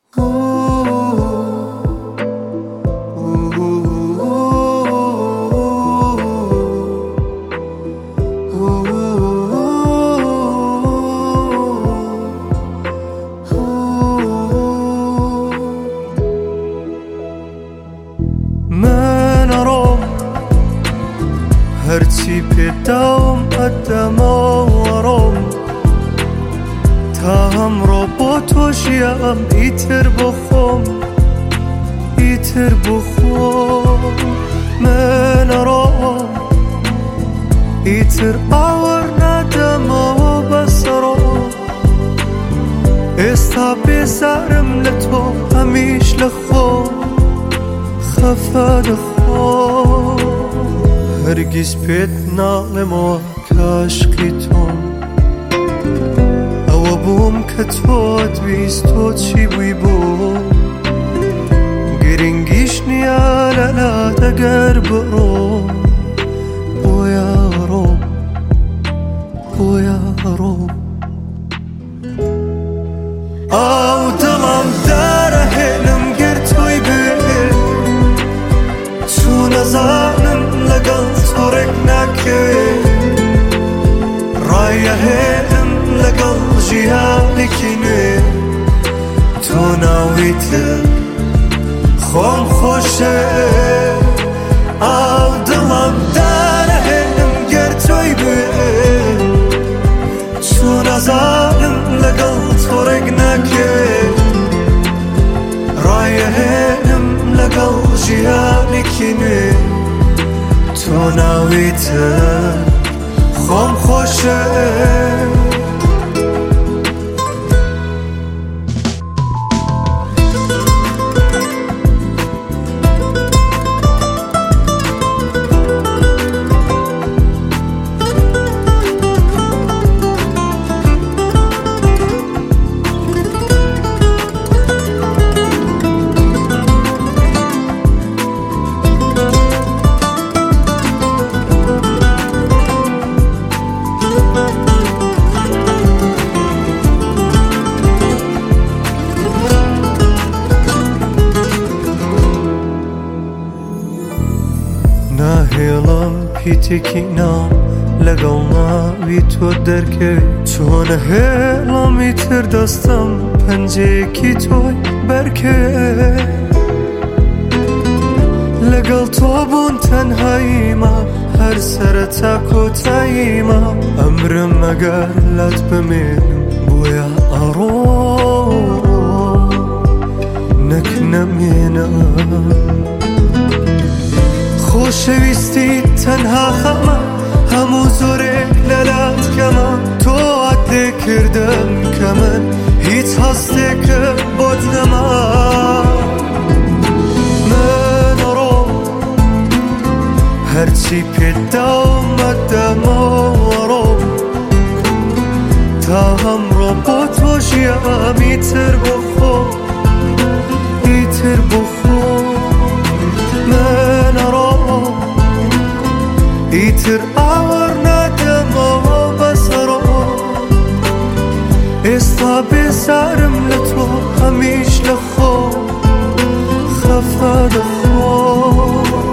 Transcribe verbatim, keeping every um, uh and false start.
من أرام هرچی پیدام قدم آورام تا هم را با تو شیم ایتر بخوام ایتر بخوام من أرام ایتر آور ندم و بسرام استا بسرم لتو همیش لخوام خفا دخوام هرگز پید نالم و کاشقی تون او بوم که تو دویست تو چی بوی بوم گرنگیش نیال لا دگر برو بویا رو بویا رو او دلم داره هلم گر توی بی تو نزانم لگل تو رک نکه رایه هلم لگل جیانی کنه تو ناویت خون خوشه او دلم داره هلم گر توی بی تو نزانم لگل تو رک نکه رایه هلم لگل جیانی کنه تو ناویت خون خوشه نهیلم پیتکی نام لگل ناوی تو درکه چون هیلم ایتر دستم پنجه کی توی برکه لگل تو بون تنهاییما هر سر تاکو تاییما امرم اگر لات بمینم بویا آرو نک نمینم خوشویستی تنها خما همو زورک لالات کما تو عدل کردم که من هیچ هسته که بود نما من رو هرچی پیدا آمدم رو تا هم رو با تو شیم ایتر بخور ایتر بخور من رو ایتر آور ندم و بسرم استا بسرم لتو همیش لخو خفا دخو